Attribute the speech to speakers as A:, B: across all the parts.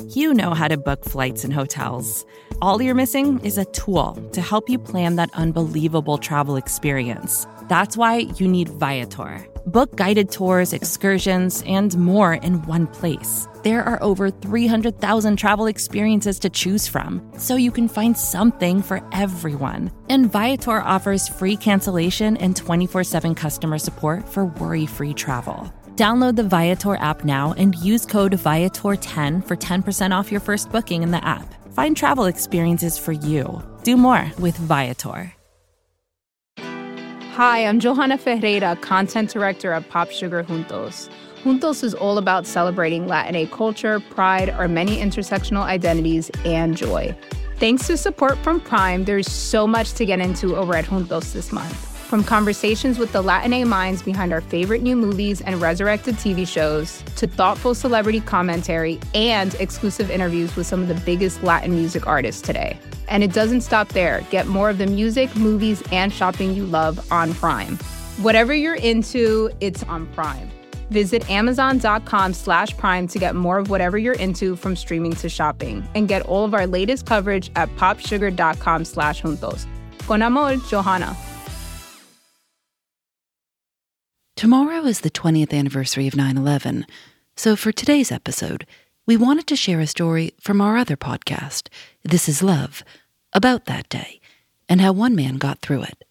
A: You know how to book flights and hotels. All you're missing is a tool to help you plan that unbelievable travel experience. That's why you need Viator. Book guided tours, excursions, and more in one place. There are over 300,000 travel experiences to choose from, so you can find something for everyone. And Viator offers free cancellation and 24/7 customer support for worry-free travel. Download the Viator app now and use code Viator10 for 10% off your first booking in the app. Find travel experiences for you. Do more with Viator.
B: Hi, I'm Johanna Ferreira, content director at Pop Sugar Juntos. Juntos is all about celebrating Latinx culture, pride, our many intersectional identities, and joy. Thanks to support from Prime, there's so much to get into over at Juntos this month. From conversations with the Latinx minds behind our favorite new movies and resurrected TV shows, to thoughtful celebrity commentary and exclusive interviews with some of the biggest Latin music artists today. And it doesn't stop there. Get more of the music, movies, and shopping you love on Prime. Whatever you're into, it's on Prime. Visit Amazon.com/Prime to get more of whatever you're into, from streaming to shopping. And get all of our latest coverage at popsugar.com/juntos. Con amor, Johanna.
C: Tomorrow is the 20th anniversary of 9/11, so for today's episode, we wanted to share a story from our other podcast, This Is Love, about that day and how one man got through it.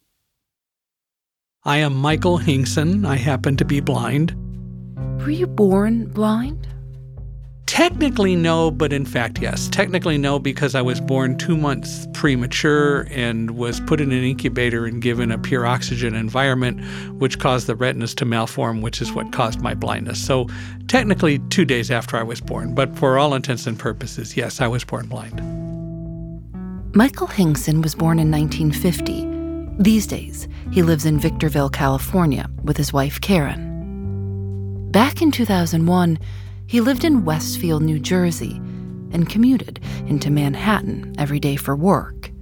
D: I am Michael Hingson. I happen to be blind.
C: Were you born blind?
D: Technically no, but in fact yes. Technically no, because I was born 2 months premature and was put in an incubator and given a pure oxygen environment, which caused the retinas to malform, which is what caused my blindness. So technically 2 days after I was born, but for all intents and purposes, yes, I was born blind.
C: Michael Hingson was born in 1950. These days, he lives in Victorville, California, with his wife, Karen. Back in 2001, he lived in Westfield, New Jersey, and commuted into Manhattan every day for work.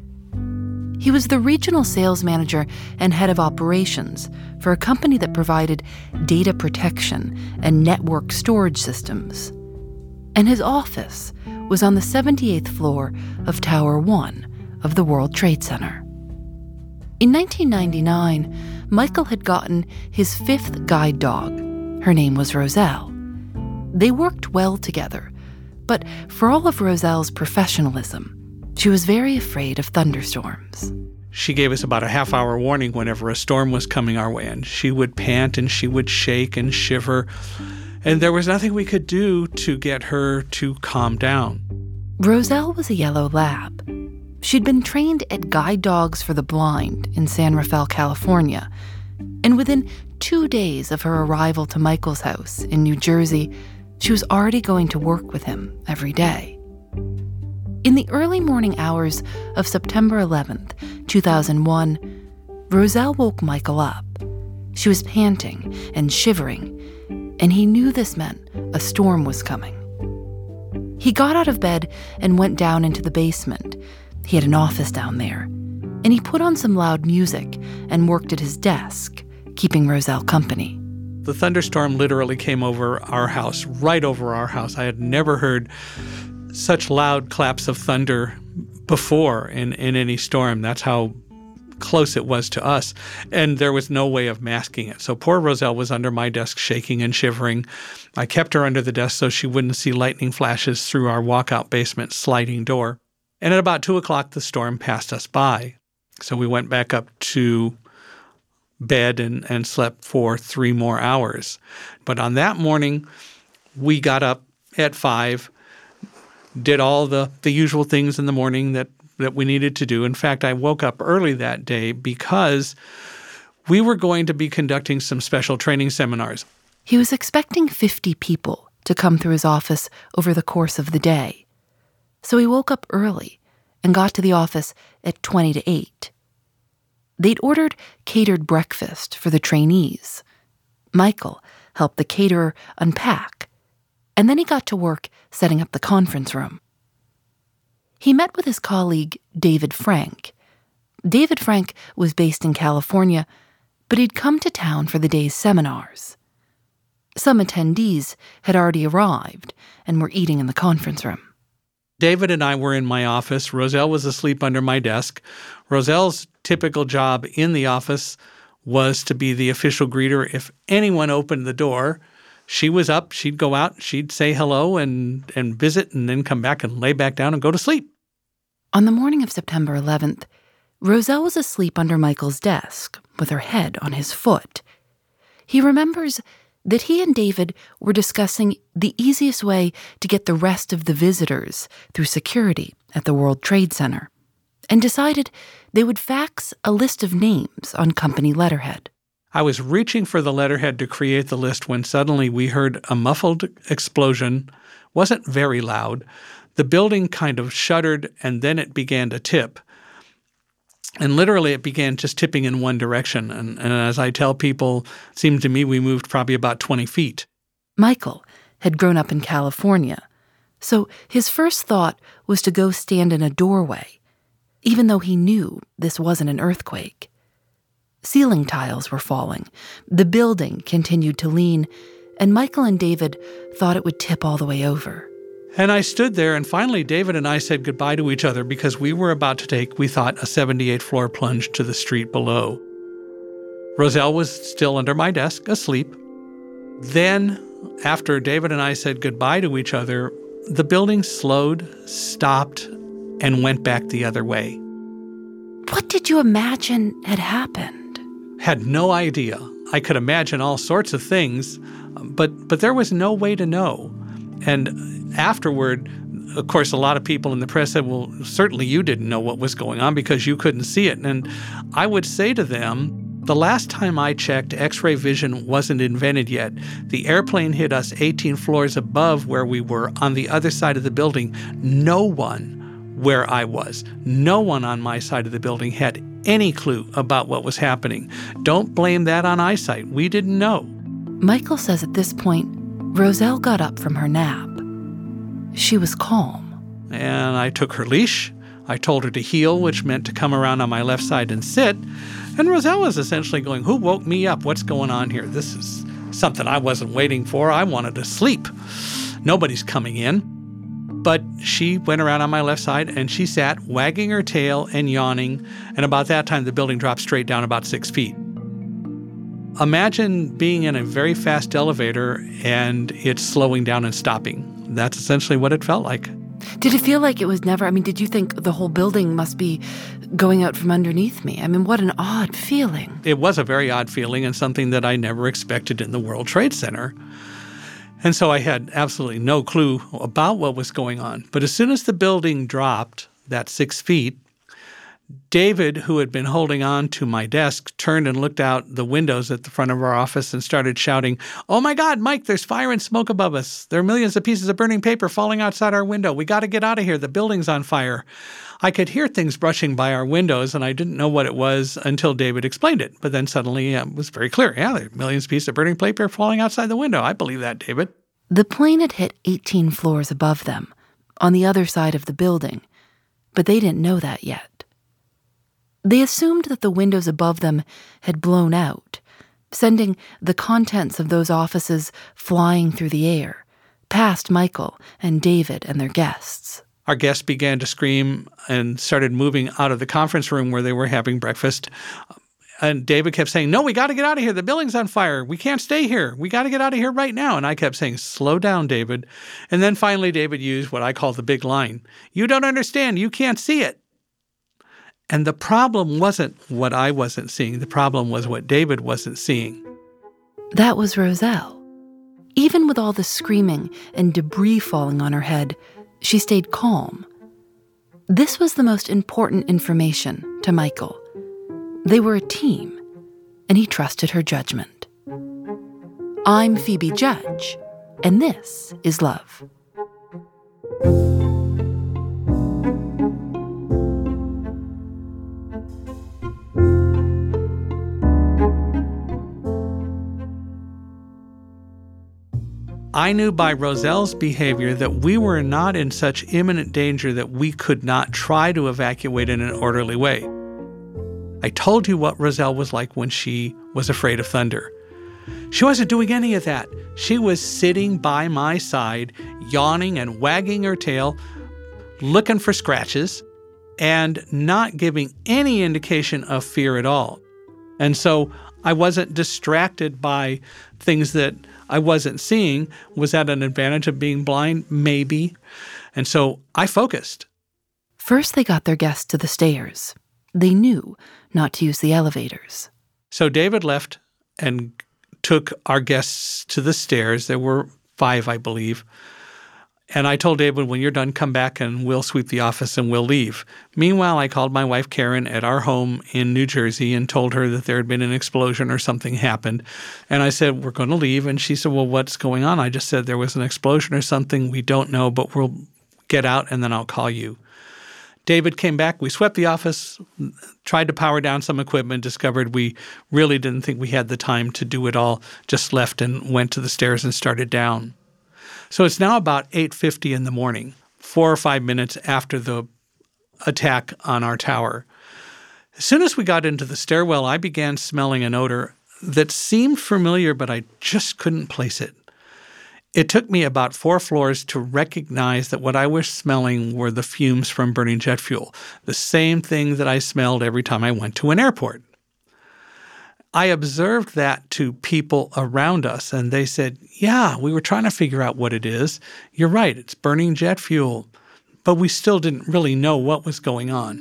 C: He was the regional sales manager and head of operations for a company that provided data protection and network storage systems. And his office was on the 78th floor of Tower 1 of the World Trade Center. In 1999, Michael had gotten his 5th guide dog. Her name was Roselle. They worked well together, but for all of Roselle's professionalism, she was very afraid of thunderstorms.
D: She gave us about a half-hour warning whenever a storm was coming our way, and she would pant and she would shake and shiver, and there was nothing we could do to get her to calm down.
C: Roselle was a yellow lab. She'd been trained at Guide Dogs for the Blind in San Rafael, California, and within 2 days of her arrival to Michael's house in New Jersey, she was already going to work with him every day. In the early morning hours of September 11th, 2001, Roselle woke Michael up. She was panting and shivering, and he knew this meant a storm was coming. He got out of bed and went down into the basement. He had an office down there, and he put on some loud music and worked at his desk, keeping Roselle company.
D: The thunderstorm literally came over our house, right over our house. I had never heard such loud claps of thunder before in any storm. That's how close it was to us. And there was no way of masking it. So poor Roselle was under my desk shaking and shivering. I kept her under the desk so she wouldn't see lightning flashes through our walkout basement sliding door. And at about 2 o'clock, the storm passed us by. So we went back up to bed and slept for 3 more hours. But on that morning, we got up at 5, did all the usual things in the morning that we needed to do. In fact, I woke up early that day because we were going to be conducting some special training seminars.
C: He was expecting 50 people to come through his office over the course of the day. So he woke up early and got to the office at 20 to 8. They'd ordered catered breakfast for the trainees. Michael helped the caterer unpack, and then he got to work setting up the conference room. He met with his colleague, David Frank. David Frank was based in California, but he'd come to town for the day's seminars. Some attendees had already arrived and were eating in the conference room.
D: David and I were in my office. Roselle was asleep under my desk. Roselle's typical job in the office was to be the official greeter. If anyone opened the door, she was up, she'd go out, she'd say hello and visit, and then come back and lay back down and go to sleep.
C: On the morning of September 11th, Roselle was asleep under Michael's desk with her head on his foot. He remembers that he and David were discussing the easiest way to get the rest of the visitors through security at the World Trade Center, and decided they would fax a list of names on company letterhead.
D: I was reaching for the letterhead to create the list when suddenly we heard a muffled explosion. Wasn't very loud. The building kind of shuddered, and then it began to tip. And literally it began just tipping in one direction. And as I tell people, it seemed to me we moved probably about 20 feet.
C: Michael had grown up in California, so his first thought was to go stand in a doorway, even though he knew this wasn't an earthquake. Ceiling tiles were falling, the building continued to lean, and Michael and David thought it would tip all the way over.
D: And I stood there, and finally David and I said goodbye to each other because we were about to take, we thought, a 78th-floor plunge to the street below. Roselle was still under my desk, asleep. Then, after David and I said goodbye to each other, the building slowed, stopped, and went back the other way.
C: What did you imagine had happened?
D: Had no idea. I could imagine all sorts of things, but there was no way to know. And afterward, of course, a lot of people in the press said, well, certainly you didn't know what was going on because you couldn't see it. And I would say to them, the last time I checked, X-ray vision wasn't invented yet. The airplane hit us 18 floors above where we were on the other side of the building. No one where I was, no one on my side of the building had any clue about what was happening. Don't blame that on eyesight. We didn't know.
C: Michael says at this point, Roselle got up from her nap. She was calm.
D: And I took her leash. I told her to heel, which meant to come around on my left side and sit. And Roselle was essentially going, who woke me up? What's going on here? This is something I wasn't waiting for. I wanted to sleep. Nobody's coming in. But she went around on my left side, and she sat, wagging her tail and yawning. And about that time, the building dropped straight down about 6 feet. Imagine being in a very fast elevator and it's slowing down and stopping. That's essentially what it felt like.
C: Did it feel like it was never, did you think the whole building must be going out from underneath me? What an odd feeling.
D: It was a very odd feeling and something that I never expected in the World Trade Center. And so I had absolutely no clue about what was going on. But as soon as the building dropped that 6 feet, David, who had been holding on to my desk, turned and looked out the windows at the front of our office and started shouting, "Oh my God, Mike, there's fire and smoke above us. There are millions of pieces of burning paper falling outside our window. We got to get out of here. The building's on fire." I could hear things brushing by our windows, and I didn't know what it was until David explained it. But then suddenly it was very clear. Yeah, there are millions of pieces of burning paper falling outside the window. I believe that, David.
C: The plane had hit 18 floors above them, on the other side of the building, but they didn't know that yet. They assumed that the windows above them had blown out, sending the contents of those offices flying through the air, past Michael and David and their guests.
D: Our guests began to scream and started moving out of the conference room where they were having breakfast. And David kept saying, "No, we got to get out of here. The building's on fire. We can't stay here. We got to get out of here right now." And I kept saying, "Slow down, David." And then finally David used what I call the big line. "You don't understand. You can't see it." And the problem wasn't what I wasn't seeing. The problem was what David wasn't seeing.
C: That was Roselle. Even with all the screaming and debris falling on her head, she stayed calm. This was the most important information to Michael. They were a team, and he trusted her judgment. I'm Phoebe Judge, and this is Love.
D: I knew by Roselle's behavior that we were not in such imminent danger that we could not try to evacuate in an orderly way. I told you what Roselle was like when she was afraid of thunder. She wasn't doing any of that. She was sitting by my side, yawning and wagging her tail, looking for scratches, and not giving any indication of fear at all. And so I wasn't distracted by things that I wasn't seeing. Was that an advantage of being blind? Maybe. And so I focused.
C: First, they got their guests to the stairs. They knew not to use the elevators.
D: So David left and took our guests to the stairs. There were 5, I believe. And I told David, when you're done, come back and we'll sweep the office and we'll leave. Meanwhile, I called my wife, Karen, at our home in New Jersey and told her that there had been an explosion or something happened. And I said, we're going to leave. And she said, well, what's going on? I just said there was an explosion or something. We don't know, but we'll get out and then I'll call you. David came back. We swept the office, tried to power down some equipment, discovered we really didn't think we had the time to do it all, just left and went to the stairs and started down. So it's now about 8:50 in the morning, 4 or 5 minutes after the attack on our tower. As soon as we got into the stairwell, I began smelling an odor that seemed familiar, but I just couldn't place it. It took me about 4 floors to recognize that what I was smelling were the fumes from burning jet fuel, the same thing that I smelled every time I went to an airport. I observed that to people around us, and they said, yeah, we were trying to figure out what it is. You're right, it's burning jet fuel. But we still didn't really know what was going on.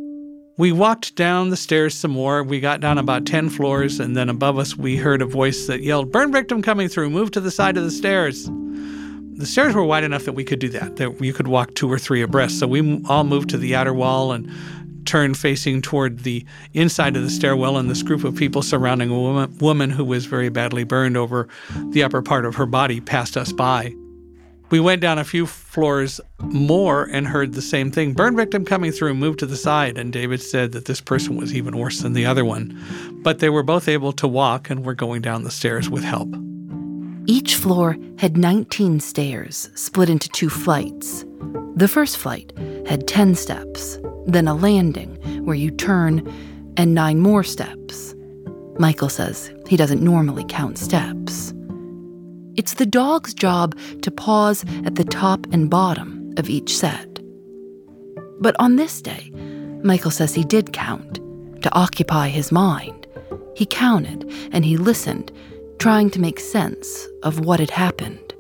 D: We walked down the stairs some more. We got down about 10 floors, and then above us we heard a voice that yelled, burn victim coming through, move to the side of the stairs. The stairs were wide enough that we could do that you could walk 2 or 3 abreast. So we all moved to the outer wall and turned facing toward the inside of the stairwell, and this group of people surrounding a woman who was very badly burned over the upper part of her body passed us by. We went down a few floors more and heard the same thing. Burn victim coming through, move to the side. And David said that this person was even worse than the other one. But they were both able to walk and were going down the stairs with help.
C: Each floor had 19 stairs split into 2 flights. The first flight had 10 steps, then a landing where you turn, and 9 more steps. Michael says he doesn't normally count steps. It's the dog's job to pause at the top and bottom of each set. But on this day, Michael says he did count, to occupy his mind. He counted and he listened, trying to make sense of what had happened.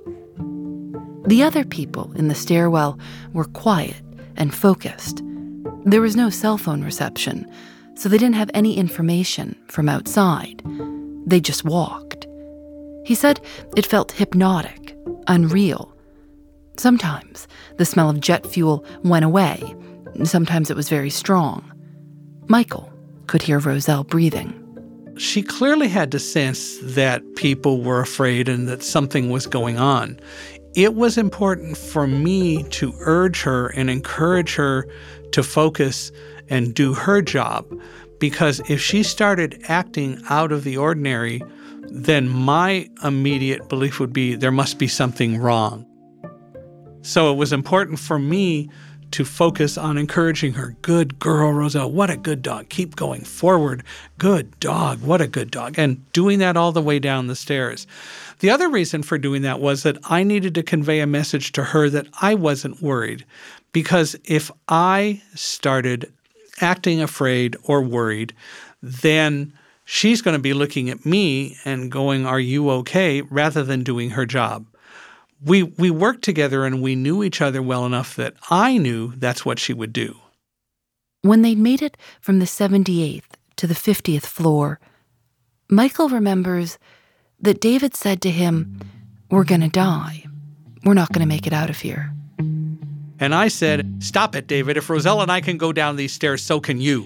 C: The other people in the stairwell were quiet and focused. There was no cell phone reception, so they didn't have any information from outside. They just walked. He said it felt hypnotic, unreal. Sometimes the smell of jet fuel went away. Sometimes it was very strong. Michael could hear Roselle breathing.
D: She clearly had to sense that people were afraid and that something was going on. It was important for me to urge her and encourage her to focus and do her job, because if she started acting out of the ordinary, then my immediate belief would be there must be something wrong. So it was important for me to focus on encouraging her. Good girl, Roselle. What a good dog. Keep going forward. Good dog. What a good dog. And doing that all the way down the stairs. The other reason for doing that was that I needed to convey a message to her that I wasn't worried. Because if I started acting afraid or worried, then she's going to be looking at me and going, are you okay? Rather than doing her job. We worked together and we knew each other well enough that I knew that's what she would do.
C: When they'd made it from the 78th to the 50th floor, Michael remembers that David said to him, we're going to die. We're not going to make it out of here.
D: And I said, stop it, David. If Roselle and I can go down these stairs, so can you.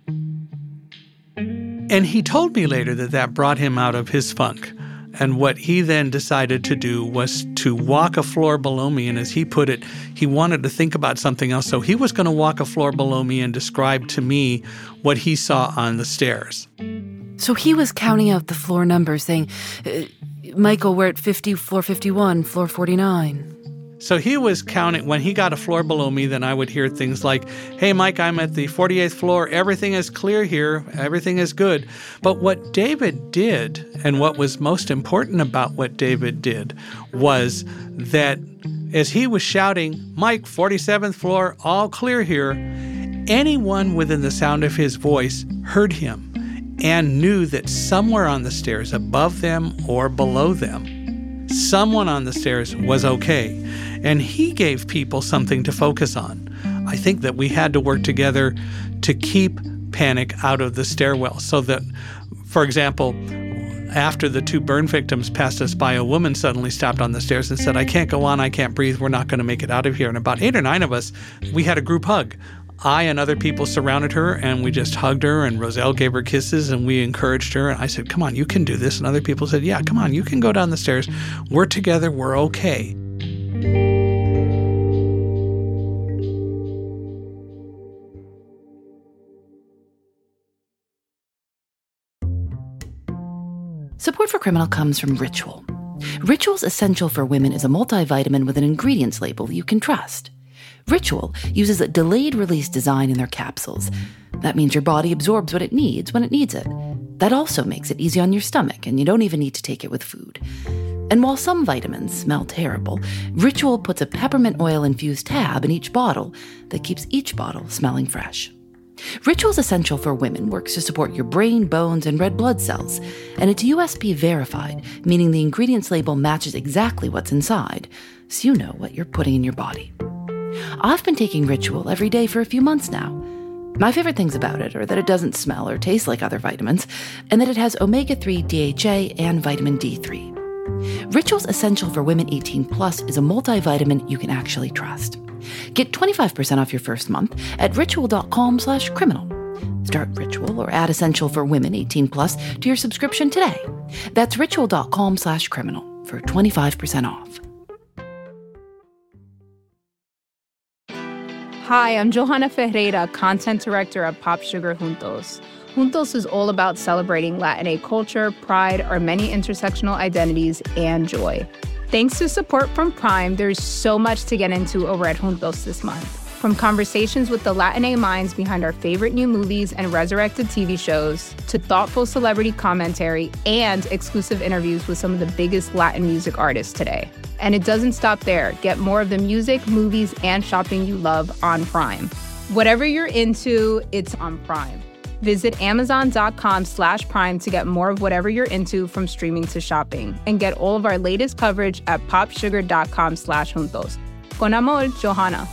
D: And he told me later that that brought him out of his funk. And what he then decided to do was to walk a floor below me. And as he put it, he wanted to think about something else. So he was going to walk a floor below me and describe to me what he saw on the stairs.
C: So he was counting out the floor numbers, saying, Michael, we're at 50, floor 51, floor 49.
D: So he was counting. When he got a floor below me, then I would hear things like, hey, Mike, I'm at the 48th floor. Everything is clear here. Everything is good. But what David did, and what was most important about what David did, was that as he was shouting, Mike, 47th floor, all clear here, anyone within the sound of his voice heard him and knew that somewhere on the stairs, above them or below them, someone on the stairs was okay. And he gave people something to focus on. I think that we had to work together to keep panic out of the stairwell so that, for example, after the 2 burn victims passed us by, a woman suddenly stopped on the stairs and said, I can't go on, I can't breathe, we're not going to make it out of here. And about 8 or 9 of us, we had a group hug. I and other people surrounded her, and we just hugged her, and Roselle gave her kisses, and we encouraged her. And I said, come on, you can do this. And other people said, yeah, come on, you can go down the stairs. We're together, we're okay.
C: Support for Criminal comes from Ritual. Ritual's Essential for Women is a multivitamin with an ingredients label you can trust. Ritual uses a delayed-release design in their capsules. That means your body absorbs what it needs when it needs it. That also makes it easy on your stomach, and you don't even need to take it with food. And while some vitamins smell terrible, Ritual puts a peppermint oil-infused tab in each bottle that keeps each bottle smelling fresh. Ritual's Essential for Women works to support your brain, bones, and red blood cells, and it's USP verified, meaning the ingredients label matches exactly what's inside, so you know what you're putting in your body. I've been taking Ritual every day for a few months now. My favorite things about it are that it doesn't smell or taste like other vitamins, and that it has omega-3 DHA and vitamin D3. Ritual's Essential for Women 18 Plus is a multivitamin you can actually trust. Get 25% off your first month at ritual.com/criminal. Start Ritual or add Essential for Women 18 Plus to your subscription today. That's ritual.com/criminal for 25% off.
B: Hi, I'm Johanna Ferreira, content director at Pop Sugar Juntos. Juntos is all about celebrating Latinx culture, pride, our many intersectional identities, and joy. Thanks to support from Prime, there's so much to get into over at Juntos this month. From conversations with the Latinx minds behind our favorite new movies and resurrected TV shows, to thoughtful celebrity commentary and exclusive interviews with some of the biggest Latin music artists today. And it doesn't stop there. Get more of the music, movies, and shopping you love on Prime. Whatever you're into, it's on Prime. Visit Amazon.com/Prime to get more of whatever you're into, from streaming to shopping. And get all of our latest coverage at popsugar.com/juntos. Con amor, Johanna.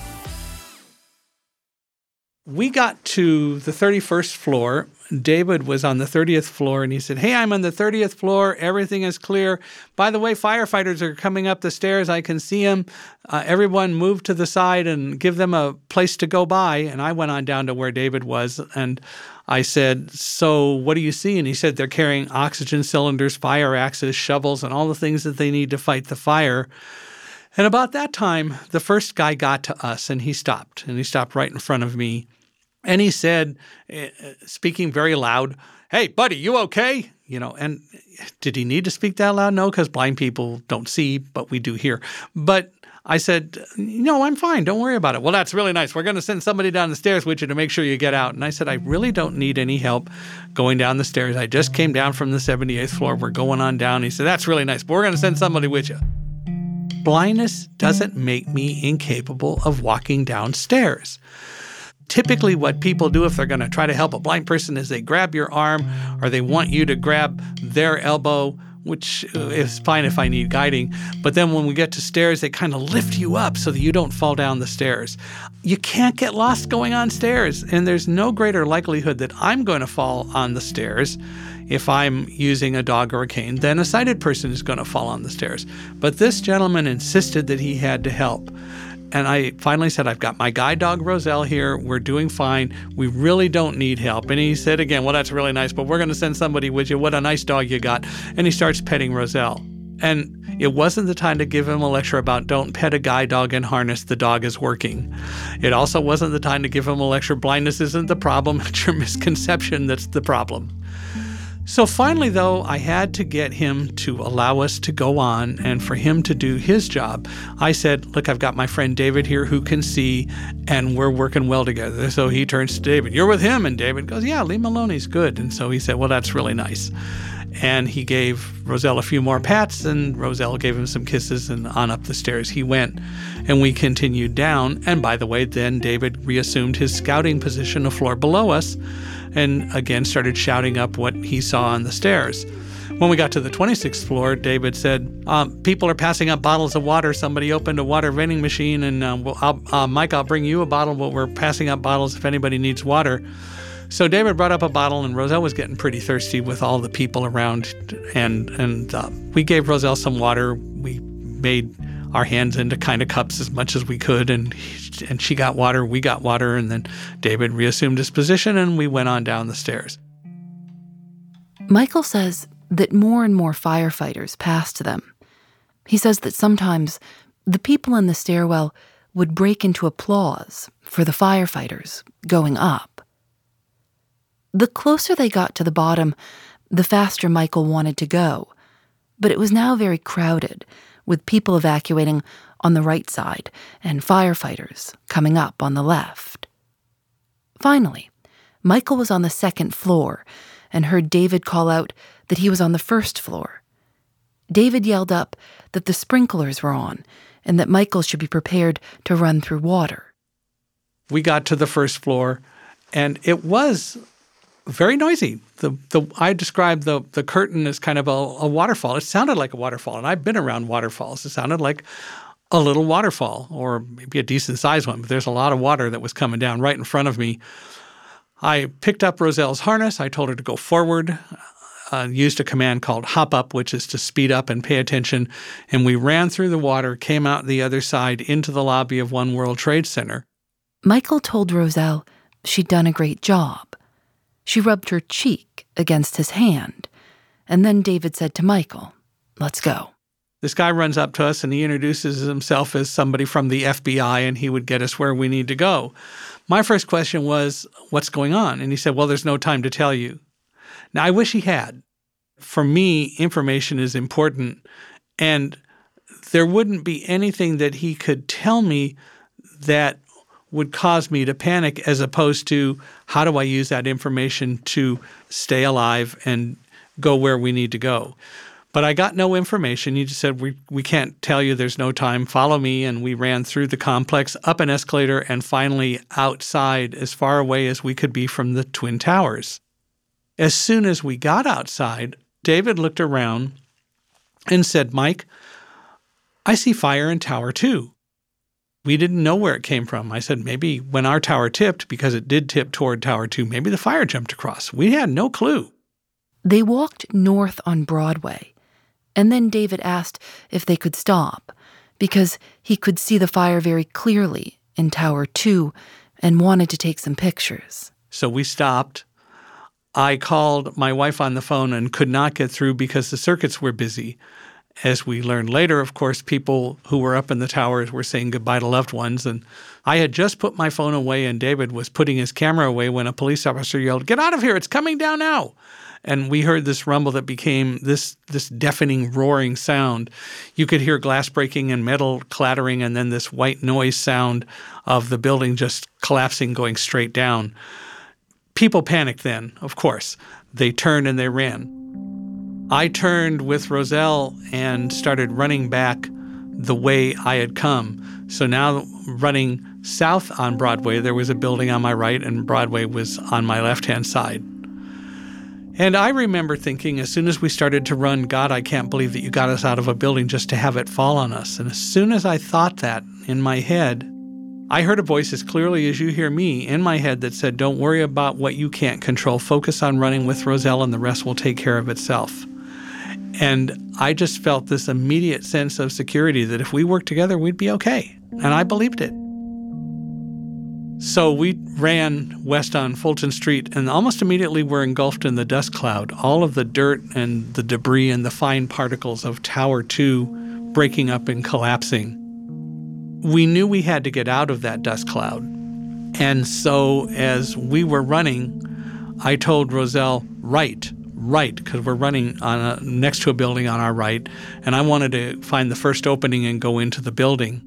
D: We got to the 31st floor. David was on the 30th floor, and he said, hey, I'm on the 30th floor. Everything is clear. By the way, firefighters are coming up the stairs. I can see them. Everyone move to the side and give them a place to go by. And I went on down to where David was, and I said, so what do you see? And he said, they're carrying oxygen cylinders, fire axes, shovels, and all the things that they need to fight the fire. And about that time, the first guy got to us, and he stopped. And he stopped right in front of me. And he said, speaking very loud, hey, buddy, you okay? You know, and did he need to speak that loud? No, because blind people don't see, but we do hear. But I said, no, I'm fine. Don't worry about it. Well, that's really nice. We're going to send somebody down the stairs with you to make sure you get out. And I said, I really don't need any help going down the stairs. I just came down from the 78th floor. We're going on down. He said, that's really nice, but we're going to send somebody with you. Blindness doesn't make me incapable of walking downstairs. Typically what people do if they're going to try to help a blind person is they grab your arm, or they want you to grab their elbow, which is fine if I need guiding. But then when we get to stairs, they kind of lift you up so that you don't fall down the stairs. You can't get lost going on stairs, and there's no greater likelihood that I'm going to fall on the stairs if I'm using a dog or a cane than a sighted person is going to fall on the stairs. But this gentleman insisted that he had to help. And I finally said, I've got my guide dog, Roselle, here. We're doing fine. We really don't need help. And he said again, well, that's really nice, but we're going to send somebody with you. What a nice dog you got. And he starts petting Roselle. And it wasn't the time to give him a lecture about don't pet a guide dog in harness, the dog is working. It also wasn't the time to give him a lecture, blindness isn't the problem, it's your misconception that's the problem. So finally, though, I had to get him to allow us to go on and for him to do his job. I said, look, I've got my friend David here who can see, and we're working well together. So he turns to David, you're with him? And David goes, yeah, leave him alone, he's good. And so he said, well, that's really nice. And he gave Roselle a few more pats, and Roselle gave him some kisses, and on up the stairs he went. And we continued down. And by the way, then David reassumed his scouting position a floor below us, and again started shouting up what he saw on the stairs. When we got to the 26th floor, David said, people are passing up bottles of water. Somebody opened a water vending machine, and Mike, I'll bring you a bottle, but we're passing up bottles if anybody needs water. So David brought up a bottle, and Roselle was getting pretty thirsty with all the people around, and we gave Roselle some water. We made our hands into kind of cups as much as we could, and she got water, we got water, and then David reassumed his position, and we went on down the stairs.
C: Michael says that more and more firefighters passed them. He says that sometimes the people in the stairwell would break into applause for the firefighters going up. The closer they got to the bottom, the faster Michael wanted to go, but it was now very crowded, with people evacuating on the right side and firefighters coming up on the left. Finally, Michael was on the second floor and heard David call out that he was on the first floor. David yelled up that the sprinklers were on and that Michael should be prepared to run through water.
D: We got to the first floor, and it was very noisy. I described the curtain as kind of a waterfall. It sounded like a waterfall, and I've been around waterfalls. It sounded like a little waterfall, or maybe a decent-sized one, but there's a lot of water that was coming down right in front of me. I picked up Roselle's harness. I told her to go forward, used a command called hop up, which is to speed up and pay attention, and we ran through the water, came out the other side into the lobby of One World Trade Center.
C: Michael told Roselle she'd done a great job. She rubbed her cheek against his hand, and then David said to Michael, let's go.
D: This guy runs up to us, and he introduces himself as somebody from the FBI, and he would get us where we need to go. My first question was, what's going on? And he said, well, there's no time to tell you. Now, I wish he had. For me, information is important, and there wouldn't be anything that he could tell me that would cause me to panic, as opposed to how do I use that information to stay alive and go where we need to go. But I got no information. He just said, we can't tell you, there's no time, follow me. And we ran through the complex, up an escalator, and finally outside as far away as we could be from the Twin Towers. As soon as we got outside, David looked around and said, Mike, I see fire in Tower 2. We didn't know where it came from. I said, maybe when our tower tipped, because it did tip toward Tower 2, maybe the fire jumped across. We had no clue.
C: They walked north on Broadway, and then David asked if they could stop, because he could see the fire very clearly in Tower 2 and wanted to take some pictures.
D: So we stopped. I called my wife on the phone and could not get through because the circuits were busy. As we learned later, of course, people who were up in the towers were saying goodbye to loved ones. And I had just put my phone away, and David was putting his camera away when a police officer yelled, "Get out of here, it's coming down now." And we heard this rumble that became this deafening, roaring sound. You could hear glass breaking and metal clattering, and then this white noise sound of the building just collapsing, going straight down. People panicked then, of course. They turned and they ran. I turned with Roselle and started running back the way I had come. So now running south on Broadway, there was a building on my right, and Broadway was on my left-hand side. And I remember thinking, as soon as we started to run, God, I can't believe that you got us out of a building just to have it fall on us. And as soon as I thought that in my head, I heard a voice as clearly as you hear me in my head that said, don't worry about what you can't control. Focus on running with Roselle, and the rest will take care of itself. And I just felt this immediate sense of security that if we worked together, we'd be okay. And I believed it. So we ran west on Fulton Street, and almost immediately we're engulfed in the dust cloud. All of the dirt and the debris and the fine particles of Tower 2 breaking up and collapsing. We knew we had to get out of that dust cloud. And so as we were running, I told Roselle, right right, because we're running next to a building on our right, and I wanted to find the first opening and go into the building.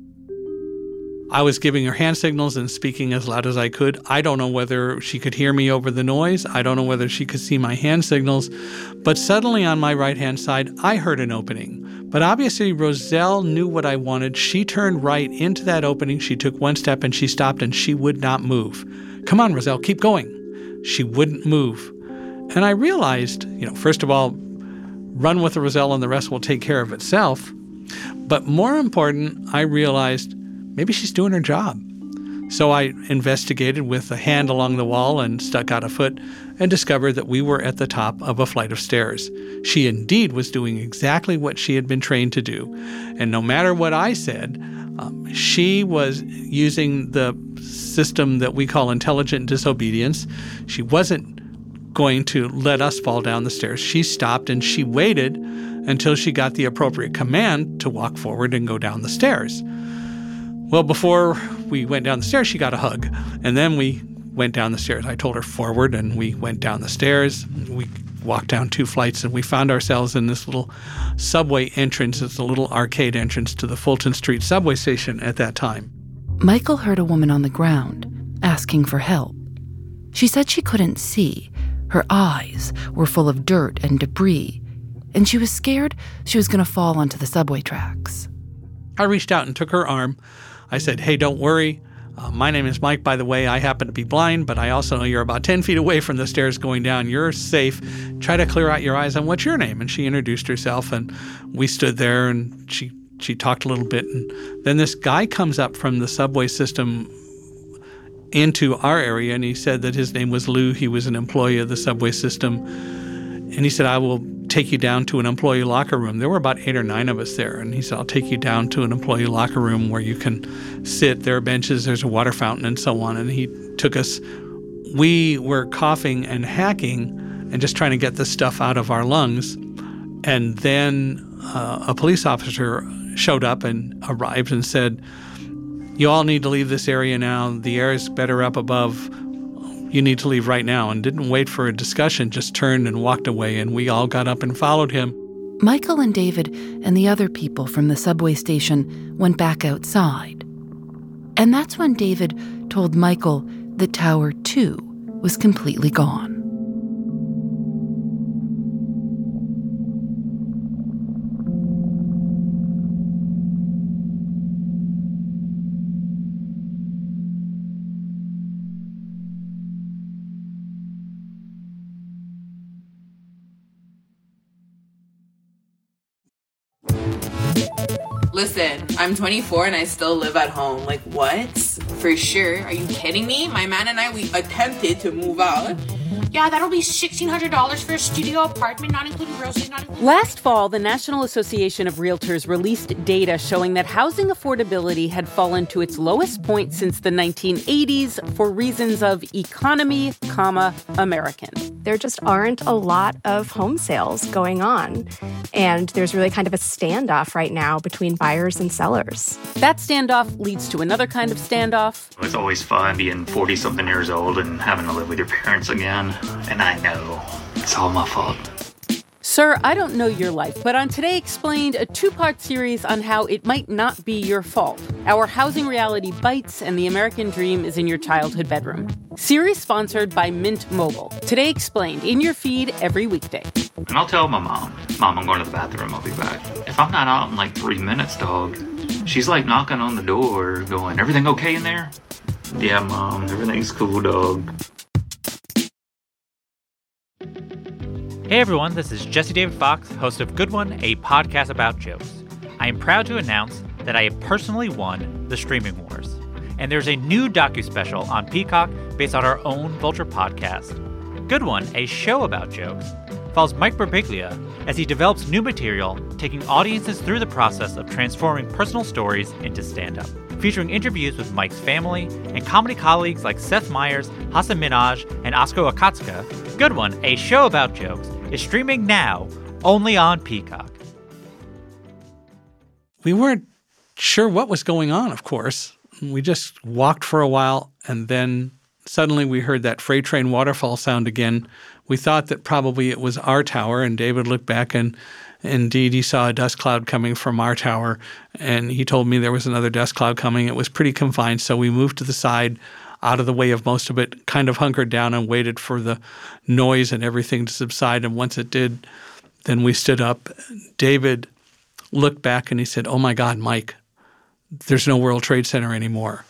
D: I was giving her hand signals and speaking as loud as I could. I don't know whether she could hear me over the noise. I don't know whether she could see my hand signals. But suddenly on my right-hand side, I heard an opening. But obviously, Roselle knew what I wanted. She turned right into that opening. She took one step and she stopped and she would not move. Come on, Roselle, keep going. She wouldn't move. And I realized, first of all, run with Roselle and the rest will take care of itself. But more important, I realized maybe she's doing her job. So I investigated with a hand along the wall and stuck out a foot and discovered that we were at the top of a flight of stairs. She indeed was doing exactly what she had been trained to do. And no matter what I said, she was using the system that we call intelligent disobedience. She wasn't going to let us fall down the stairs. She stopped and she waited until she got the appropriate command to walk forward and go down the stairs. Well, before we went down the stairs, she got a hug. And then we went down the stairs. I told her forward, and we went down the stairs. We walked down 2 flights, and we found ourselves in this little subway entrance. It's a little arcade entrance to the Fulton Street subway station at that time.
C: Michael heard a woman on the ground asking for help. She said she couldn't see. Her eyes were full of dirt and debris, and she was scared she was going to fall onto the subway tracks.
D: I reached out and took her arm. I said, hey, don't worry. My name is Mike, by the way. I happen to be blind, but I also know you're about 10 feet away from the stairs going down. You're safe. Try to clear out your eyes. And what's your name? And she introduced herself, and we stood there, and she talked a little bit. And then this guy comes up from the subway system into our area, and he said that his name was Lou. He was an employee of the subway system. And he said, I will take you down to an employee locker room. There were about 8 or 9 of us there. And he said, I'll take you down to an employee locker room where you can sit. There are benches, there's a water fountain, and so on. And he took us. We were coughing and hacking and just trying to get the stuff out of our lungs. And then a police officer showed up and arrived and said, you all need to leave this area now. The air is better up above. You need to leave right now. And didn't wait for a discussion, just turned and walked away. And we all got up and followed him.
C: Michael and David and the other people from the subway station went back outside. And that's when David told Michael that Tower 2 was completely gone.
E: Listen, I'm 24 and I still live at home. Like, what? For sure. Are you kidding me? My man and I, we attempted to move out.
F: Yeah, that'll be $1,600 for a studio apartment, not including groceries, not including...
G: Last fall, the National Association of Realtors released data showing that housing affordability had fallen to its lowest point since the 1980s for reasons of economy, American.
H: There just aren't a lot of home sales going on. And there's really kind of a standoff right now between buyers and sellers.
G: That standoff leads to another kind of standoff.
I: It's always fun being 40-something years old and having to live with your parents again. And I know it's all my fault.
G: Sir, I don't know your life, but on Today Explained, a 2-part series on how it might not be your fault. Our housing reality bites and the American dream is in your childhood bedroom. Series sponsored by Mint Mobile. Today Explained, in your feed every weekday.
I: And I'll tell my mom, I'm going to the bathroom, I'll be back. If I'm not out in like 3 minutes, dog, she's like knocking on the door going, everything okay in there? Yeah, Mom, everything's cool, dog.
J: Hey everyone, this is Jesse David Fox, host of Good One, a podcast about jokes. I am proud to announce that I have personally won the Streaming Wars. And there's a new docu-special on Peacock based on our own Vulture podcast. Good One, a show about jokes, follows Mike Birbiglia as he develops new material, taking audiences through the process of transforming personal stories into stand-up. Featuring interviews with Mike's family and comedy colleagues like Seth Meyers, Hasan Minhaj, and Oskar Akatsuka, Good One, a show about jokes, is streaming now only on Peacock.
D: We weren't sure what was going on, of course. We just walked for a while, and then suddenly we heard that freight train waterfall sound again. We thought that probably it was our tower, and David looked back, and indeed he saw a dust cloud coming from our tower, and he told me there was another dust cloud coming. It was pretty confined, so we moved to the side, out of the way of most of it, kind of hunkered down and waited for the noise and everything to subside. And once it did, then we stood up. David looked back and he said, "Oh my God, Mike, there's no World Trade Center anymore."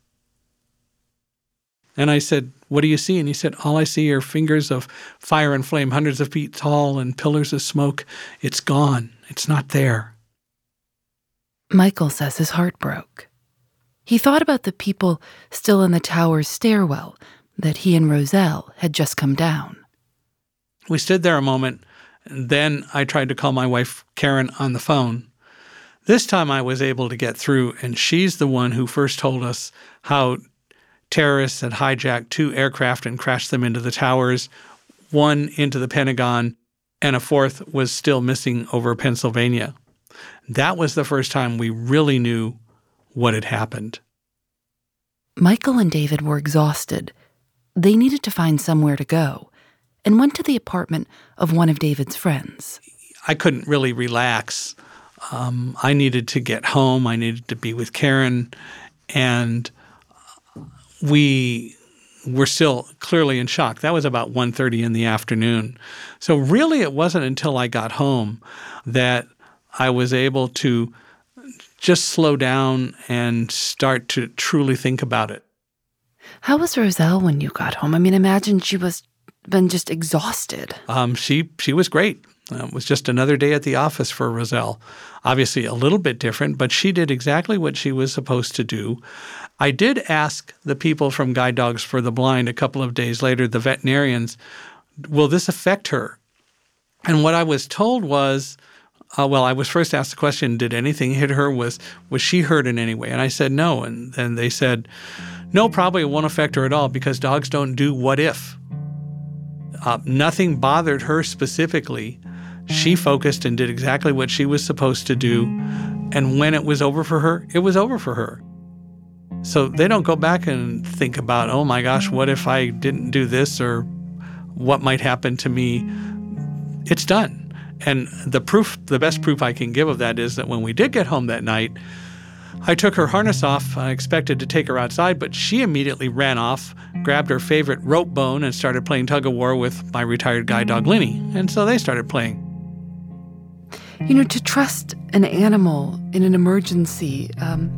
D: And I said, "What do you see?" And he said, "All I see are fingers of fire and flame, hundreds of feet tall and pillars of smoke. It's gone. It's not there."
C: Michael says his heart broke. He thought about the people still in the tower's stairwell that he and Roselle had just come down.
D: We stood there a moment, and then I tried to call my wife, Karen, on the phone. This time I was able to get through, and she's the one who first told us how terrorists had hijacked 2 aircraft and crashed them into the towers, 1 into the Pentagon, and a 4th was still missing over Pennsylvania. That was the first time we really knew what had happened.
C: Michael and David were exhausted. They needed to find somewhere to go and went to the apartment of one of David's friends.
D: I couldn't really relax. I needed to get home. I needed to be with Karen. And we were still clearly in shock. That was about 1:30 in the afternoon. So really it wasn't until I got home that I was able to just slow down and start to truly think about it.
C: How was Roselle when you got home? I mean, imagine she was been just exhausted.
D: She was great. It was just another day at the office for Roselle. Obviously a little bit different, but she did exactly what she was supposed to do. I did ask the people from Guide Dogs for the Blind a couple of days later, the veterinarians, will this affect her? And what I was told was, I was first asked the question, did anything hit her? Was she hurt in any way? And I said no. And then they said, no, probably it won't affect her at all because dogs don't do what if. Nothing bothered her specifically. She focused and did exactly what she was supposed to do. And when it was over for her, it was over for her. So they don't go back and think about, oh my gosh, what if I didn't do this or what might happen to me? It's done. And the best proof I can give of that is that when we did get home that night, I took her harness off. I expected to take her outside, but she immediately ran off, grabbed her favorite rope bone, and started playing tug-of-war with my retired guide dog, Linny. And so they started playing.
C: You know, to trust an animal in an emergency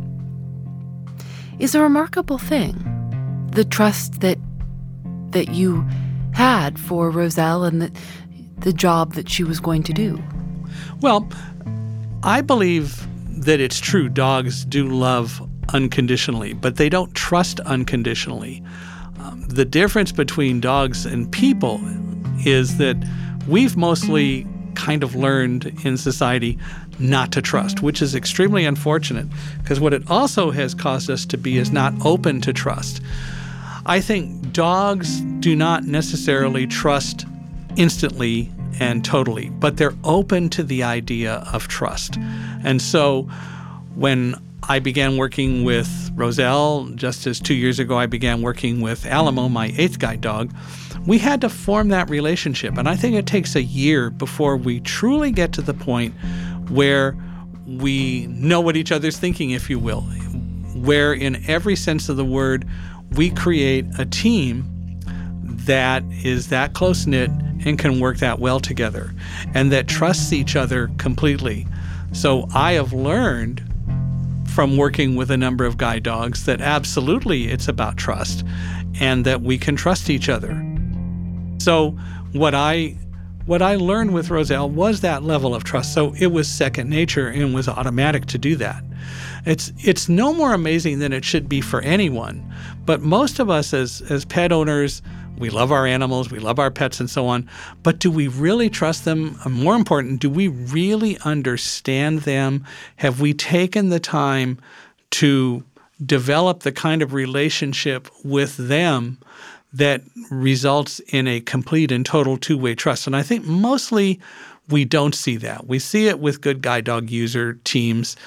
C: is a remarkable thing. The trust that you had for Roselle and the job that she was going to do.
D: Well, I believe that it's true. Dogs do love unconditionally, but they don't trust unconditionally. The difference between dogs and people is that we've mostly kind of learned in society not to trust, which is extremely unfortunate because what it also has caused us to be is not open to trust. I think dogs do not necessarily trust instantly and totally, but they're open to the idea of trust. And so when I began working with Roselle, just as 2 years ago I began working with Alamo, my 8th guide dog, we had to form that relationship. And I think it takes a year before we truly get to the point where we know what each other's thinking, if you will, where in every sense of the word, we create a team that is that close-knit and can work that well together and that trusts each other completely. So I have learned from working with a number of guide dogs that absolutely it's about trust and that we can trust each other. So what I learned with Roselle was that level of trust. So it was second nature and was automatic to do that. It's no more amazing than it should be for anyone. But most of us as pet owners, we love our animals, we love our pets and so on, but do we really trust them? More important, do we really understand them? Have we taken the time to develop the kind of relationship with them that results in a complete and total two-way trust? And I think mostly we don't see that. We see it with good guide dog user teams,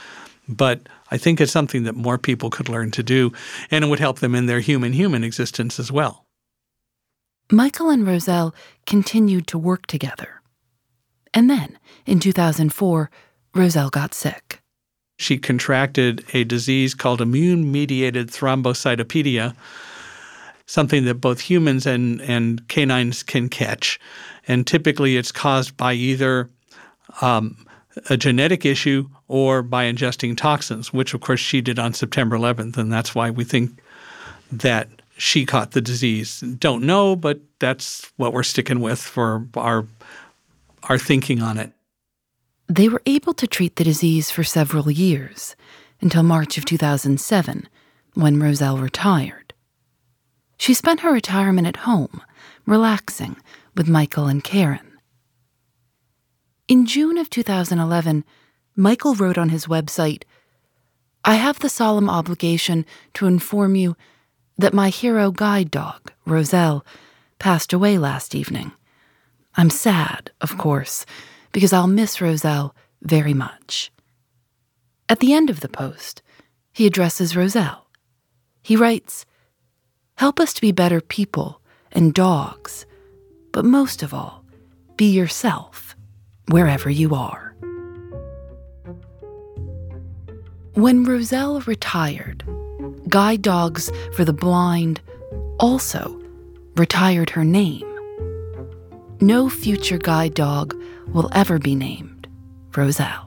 D: But I think it's something that more people could learn to do, and it would help them in their human existence as well.
C: Michael and Roselle continued to work together. And then, in 2004, Roselle got sick.
D: She contracted a disease called immune-mediated thrombocytopenia, something that both humans and canines can catch. And typically it's caused by either a genetic issue or by ingesting toxins, which of course she did on September 11th, and that's why we think that she caught the disease. Don't know, but that's what we're sticking with for our thinking on it.
C: They were able to treat the disease for several years, until March of 2007, when Roselle retired. She spent her retirement at home, relaxing with Michael and Karen. In June of 2011, Michael wrote on his website, "I have the solemn obligation to inform you that my hero guide dog, Roselle, passed away last evening. I'm sad, of course, because I'll miss Roselle very much." At the end of the post, he addresses Roselle. He writes, "Help us to be better people and dogs, but most of all, be yourself, wherever you are." When Roselle retired, Guide Dogs for the Blind also retired her name. No future guide dog will ever be named Roselle.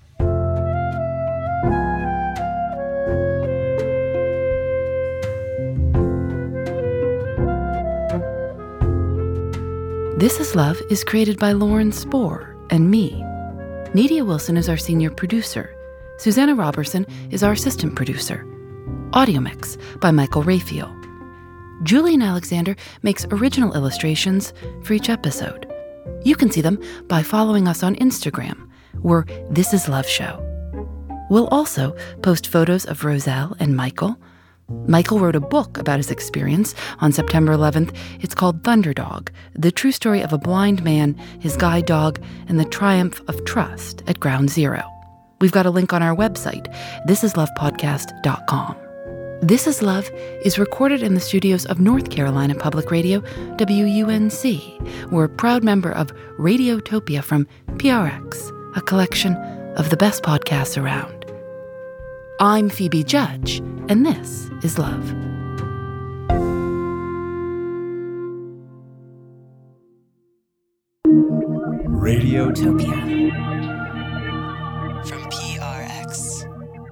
C: This Is Love is created by Lauren Spohr and me. Nadia Wilson is our senior producer. Susanna Robertson is our assistant producer. Audio mix by Michael Raphael. Julian Alexander makes original illustrations for each episode. You can see them by following us on Instagram. We're This Is Love Show. We'll also post photos of Roselle and Michael. Michael wrote a book about his experience on September 11th. It's called Thunderdog, the true story of a blind man, his guide dog, and the triumph of trust at Ground Zero. We've got a link on our website, thisislovepodcast.com. This Is Love is recorded in the studios of North Carolina Public Radio, WUNC. We're a proud member of Radiotopia from PRX, a collection of the best podcasts around. I'm Phoebe Judge, and this is Love.
K: Radiotopia from PRX.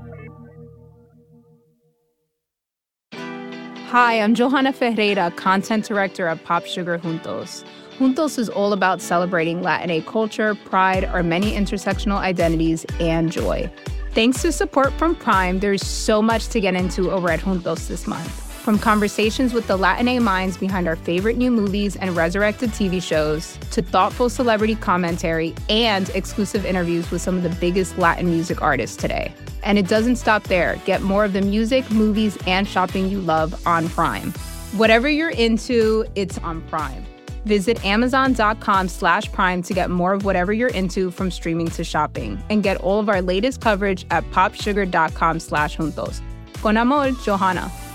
B: Hi, I'm Johanna Ferreira, content director at Pop Sugar Juntos. Juntos is all about celebrating Latinx culture, pride, our many intersectional identities, and joy. Thanks to support from Prime, there's so much to get into over at Juntos this month. From conversations with the Latinx minds behind our favorite new movies and resurrected TV shows, to thoughtful celebrity commentary and exclusive interviews with some of the biggest Latin music artists today. And it doesn't stop there. Get more of the music, movies, and shopping you love on Prime. Whatever you're into, it's on Prime. Visit Amazon.com/Prime to get more of whatever you're into, from streaming to shopping. And get all of our latest coverage at popsugar.com/juntos. Con amor, Johanna.